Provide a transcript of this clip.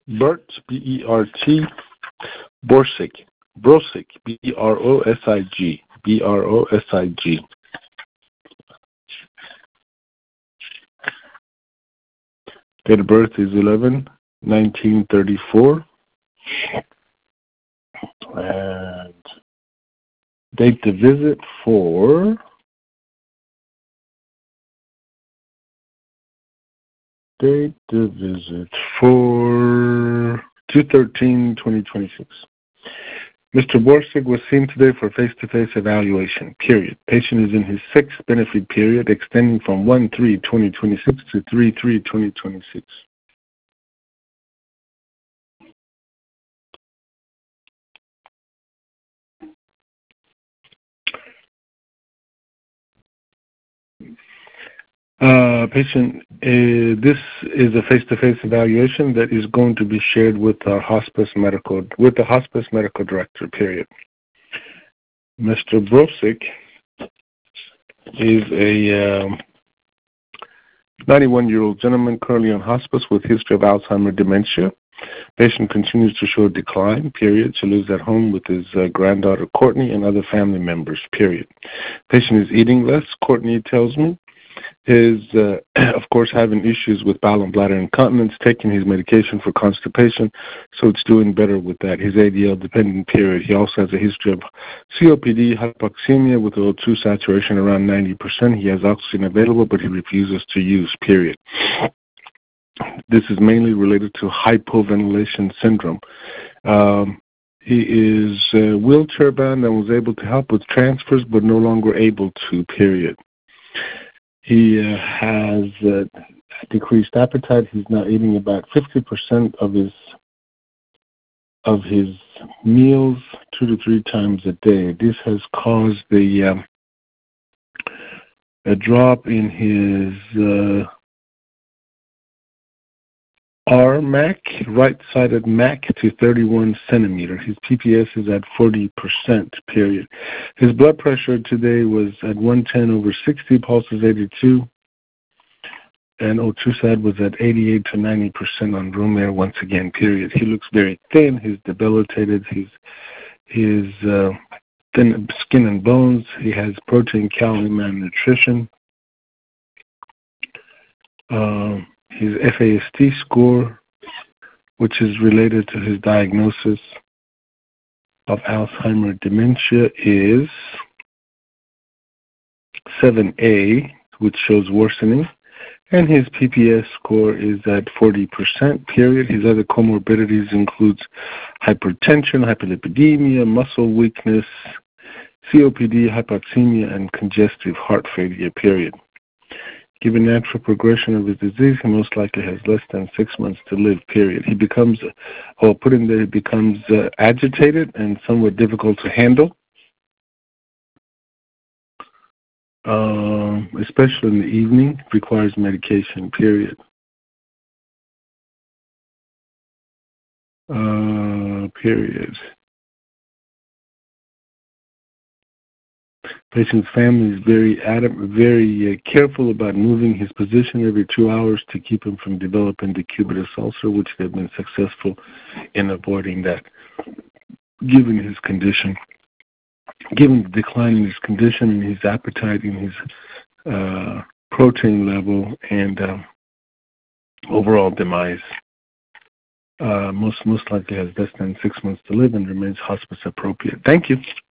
Bert, B-E-R-T, Borsig, B-R-O-S-I-G, B-R-O-S-I-G. Date of birth is 11/1934. And date to visit for Date to visit for 2/13/2026. Mr. Borsig was seen today for face-to-face evaluation, period. Patient is in his sixth benefit period, extending from 1/3/2026 to 3/3/2026. Patient, this is a face-to-face evaluation that is going to be shared with the hospice medical director, period. Mr. Borsig is a 91-year-old gentleman currently on hospice with history of Alzheimer's dementia. Patient continues to show decline, period. She lives at home with his granddaughter, Courtney, and other family members, period. Patient is eating less, Courtney tells me. Is, of course, having issues with bowel and bladder incontinence, taking his medication for constipation, so it's doing better with that. His ADL dependent, period. He also has a history of COPD, hypoxemia with O2 saturation around 90%. He has oxygen available, but he refuses to use, period. This is mainly related to hypoventilation syndrome. He is wheelchair bound and was able to help with transfers, but no longer able to, period. He has decreased appetite. He's now eating about 50% of his meals 2 to 3 times a day. This has caused a drop in his RMAC, right-sided MAC, to 31 centimeter. His PPS is at 40%, period. His blood pressure today was at 110/60, pulse is 82, and O2 sat was at 88 to 90% on room air once again, period. He looks very thin. He's debilitated. He's thin skin and bones. He has protein, calorie malnutrition. His FAST score, which is related to his diagnosis of Alzheimer's dementia, is 7A, which shows worsening, and his PPS score is at 40%, period. His other comorbidities includes hypertension, hyperlipidemia, muscle weakness, COPD, hypoxemia, and congestive heart failure, period. Given natural progression of his disease, he most likely has less than 6 months to live, period. He becomes agitated and somewhat difficult to handle, especially in the evening, requires medication, period. Period. Patient's family is very careful about moving his position every 2 hours to keep him from developing decubitus ulcer, which they've been successful in avoiding that, given his condition. Given the decline in his condition and his appetite and his protein level and overall demise, most likely has less than 6 months to live and remains hospice appropriate. Thank you.